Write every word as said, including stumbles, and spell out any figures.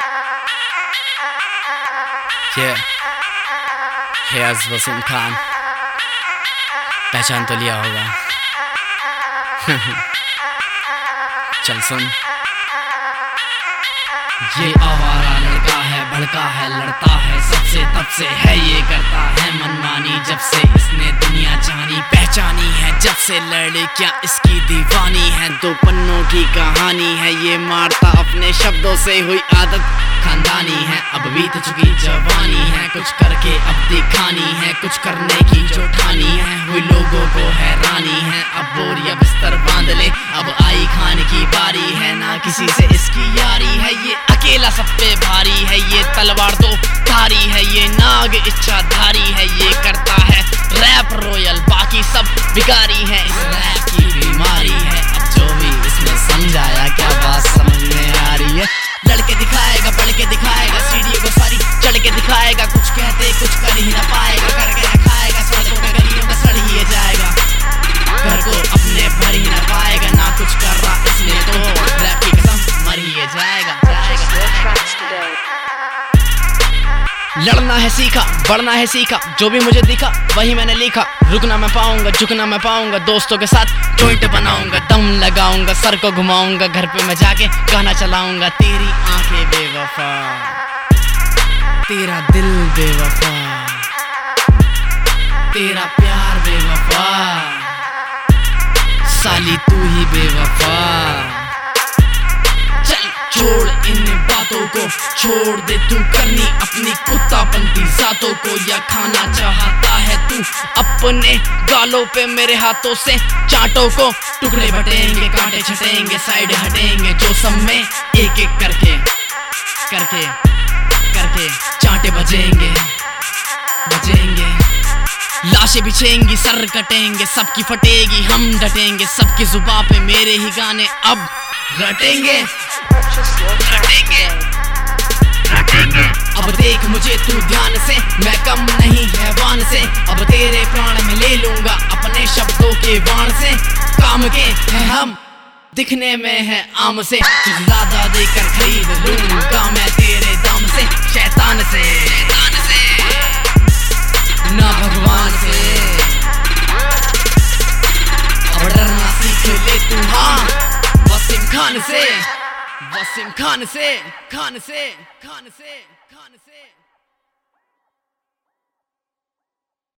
ये हेयर्स वसीम खान, पहचान तो लिया होगा। चल सुन। ये आवारा लड़का है, भड़का है, लड़ता है सबसे तब से है, ये करता है मनमानी जब से इसने दुनिया जानी पहचानी है, जब से लड़कियां इसकी दीवानी है। दो पन्नों की कहानी है, ये मारता अपने शब्दों से, हुई आदत खानदानी है। अब बीत चुकी जवानी है, कुछ करके अब दिखानी है, कुछ करने की जो ठानी है, हुई लोगों को हैरानी है। अब बोरिया बिस्तर बांध ले, अब आई खाने की बारी है, ना किसी से इसकी यारी है, ये अकेला सब पे भारी है, ये तलवार तो धारी है, ये नाग इच्छाधारी है, ये करता है रैप रॉयल, बाकी सब भिखारी है। इस रैप की बीमारी है, अब जो भी इसने समझाया क्या बात समझ में आ रही है। लड़के दिखाएगा, बढ़ के दिखाएगा, सीढ़ी को सारी चढ़ के दिखाएगा, कुछ कहते कुछ कर ही ना पाएगा, करके दिखाएगा, सड़कों पे गलियों में सड़ ही जाएगा, घर को अपने भर ही ना पाएगा, ना कुछ कर रहा इसने तो रैप की कसम मर ही जाएगा, जाएगा। लड़ना है सीखा, बढ़ना है सीखा, जो भी मुझे दिखा वही मैंने लिखा, रुकना मैं पाऊंगा, झुकना मैं पाऊंगा, दोस्तों के साथ जॉइंट बनाऊंगा, दम लगाऊंगा, सर को घुमाऊंगा, घर पे मैं जाके गाना चलाऊंगा। तेरी आंखें बेवफा, तेरा दिल बेवफा, तेरा प्यार बेवफा, साली तू ही बेवफा। चल छोड़ इन बातों को, छोड़ दे तू करनी अपनी कुत्तापंती जातों को, या खाना चाहता है तू अपने गालों पे मेरे हाथों से चांटों को। टुकड़े बटेंगे, कांटे छटेंगे, साइड हटेंगे, जो सब में एक एक करके करके करके चांटे बजेंगे बजेंगे। लाशें बिछेंगी, सर कटेंगे, सबकी फटेगी, हम डटेंगे, सबकी जुबां पे मेरे ही गाने अब रटेंगे रटेंगे रटेंगे। अब देख मुझे तू ध्यान से, मैं कम नहीं हैवान से, अब तेरे प्राण में ले लूंगा अपने शब्दों के बाण से। काम के हैं हम, दिखने में है आम से, तुझे ज्यादा देकर खरीद लूंगा मैं तेरे दाम से। शैतान से शैतान से ना भगवान से, अब डरना सीख ले तू, हाँ वसीम खान से, वसीम खान से, खान से, खान से, खान से।